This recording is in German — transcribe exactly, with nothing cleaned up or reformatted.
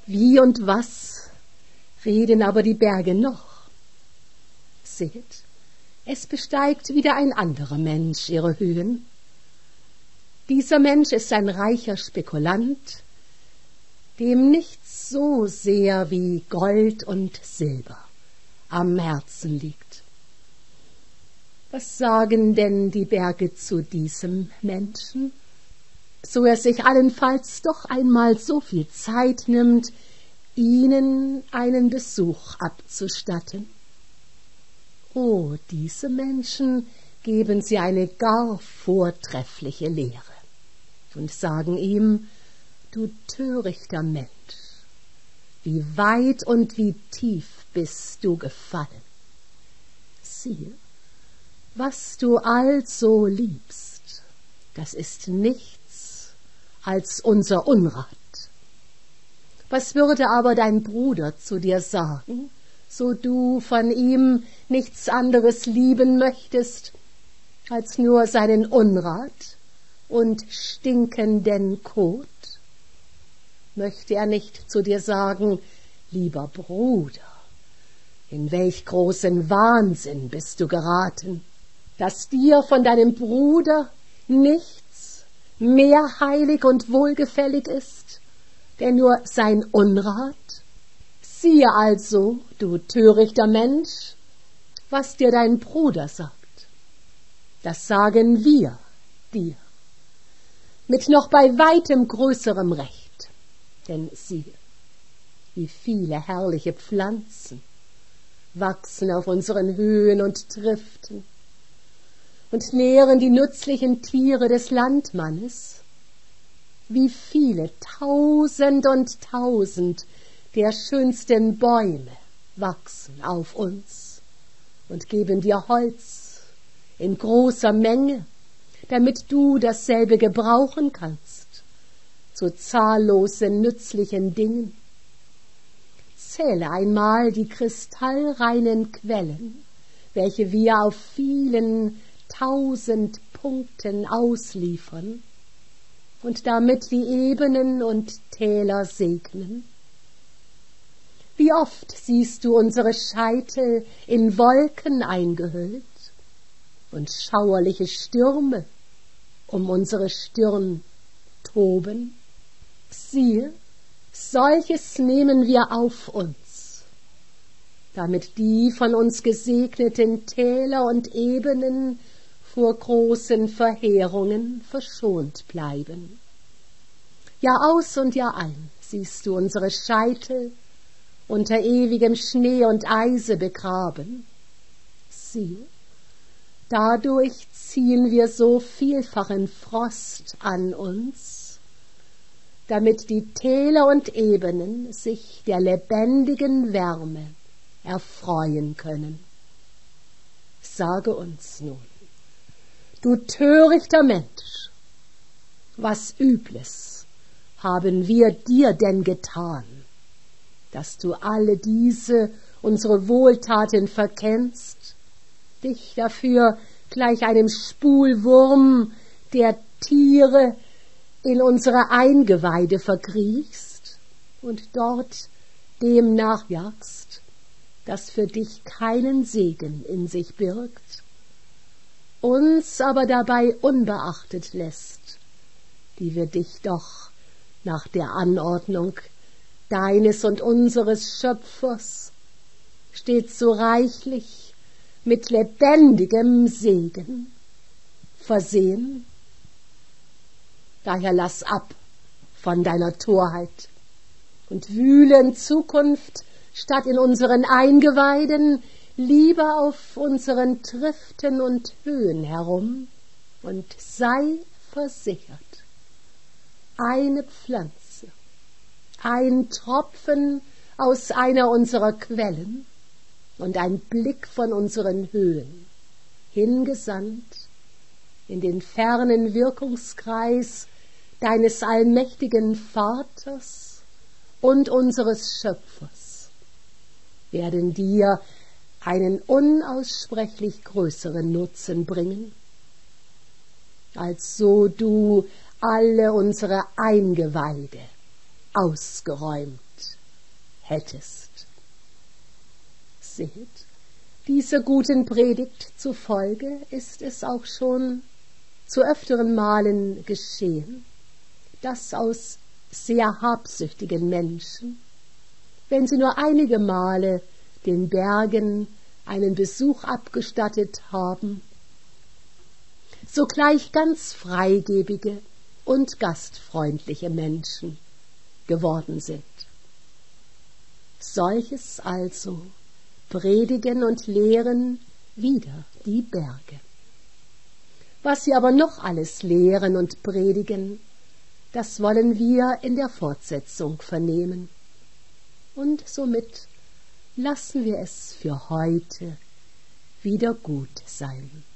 Wie und was reden aber die Berge noch? Seht, es besteigt wieder ein anderer Mensch ihre Höhen. Dieser Mensch ist ein reicher Spekulant, dem nichts so sehr wie Gold und Silber am Herzen liegt. Was sagen denn die Berge zu diesem Menschen, so er sich allenfalls doch einmal so viel Zeit nimmt, ihnen einen Besuch abzustatten? Oh, diese Menschen geben sie eine gar vortreffliche Lehre und sagen ihm: Du törichter Mensch, wie weit und wie tief bist du gefallen. Siehe, was du also liebst, das ist nichts als unser Unrat. Was würde aber dein Bruder zu dir sagen, so du von ihm nichts anderes lieben möchtest, als nur seinen Unrat und stinkenden Kot? Möchte er nicht zu dir sagen: Lieber Bruder, in welch großen Wahnsinn bist du geraten, dass dir von deinem Bruder nichts mehr heilig und wohlgefällig ist, denn nur sein Unrat? Siehe also, du törichter Mensch, was dir dein Bruder sagt. Das sagen wir dir, mit noch bei weitem größerem Recht. Denn siehe, wie viele herrliche Pflanzen wachsen auf unseren Höhen und Triften und nähren die nützlichen Tiere des Landmannes. Wie viele tausend und tausend der schönsten Bäume wachsen auf uns und geben dir Holz in großer Menge, damit du dasselbe gebrauchen kannst zu zahllosen nützlichen Dingen. Zähle einmal die kristallreinen Quellen, welche wir auf vielen tausend Punkten ausliefern und damit die Ebenen und Täler segnen. Wie oft siehst du unsere Scheitel in Wolken eingehüllt und schauerliche Stürme um unsere Stirn toben? Siehe, solches nehmen wir auf uns, damit die von uns gesegneten Täler und Ebenen vor großen Verheerungen verschont bleiben. Jahr aus und Jahr ein siehst du unsere Scheitel unter ewigem Schnee und Eise begraben. Siehe, dadurch ziehen wir so vielfachen Frost an uns, damit die Täler und Ebenen sich der lebendigen Wärme erfreuen können. Sage uns nun, du törichter Mensch, was Übles haben wir dir denn getan, dass du alle diese unsere Wohltaten verkennst, dich dafür gleich einem Spulwurm der Tiere in unsere Eingeweide verkriechst und dort dem nachjagst, das für dich keinen Segen in sich birgt, uns aber dabei unbeachtet lässt, die wir dich doch nach der Anordnung deines und unseres Schöpfers stets so reichlich mit lebendigem Segen versehen? Daher lass ab von deiner Torheit und wühle in Zukunft statt in unseren Eingeweiden lieber auf unseren Triften und Höhen herum und sei versichert, eine Pflanze, ein Tropfen aus einer unserer Quellen und ein Blick von unseren Höhen, hingesandt in den fernen Wirkungskreis deines allmächtigen Vaters und unseres Schöpfers, werden dir einen unaussprechlich größeren Nutzen bringen, als so du alle unsere Eingeweide ausgeräumt hättest. Seht, dieser guten Predigt zufolge ist es auch schon zu öfteren Malen geschehen, dass aus sehr habsüchtigen Menschen, wenn sie nur einige Male den Bergen einen Besuch abgestattet haben, sogleich ganz freigebige und gastfreundliche Menschen geworden sind. Solches also predigen und lehren wieder die Berge. Was sie aber noch alles lehren und predigen, das wollen wir in der Fortsetzung vernehmen. Und somit lassen wir es für heute wieder gut sein.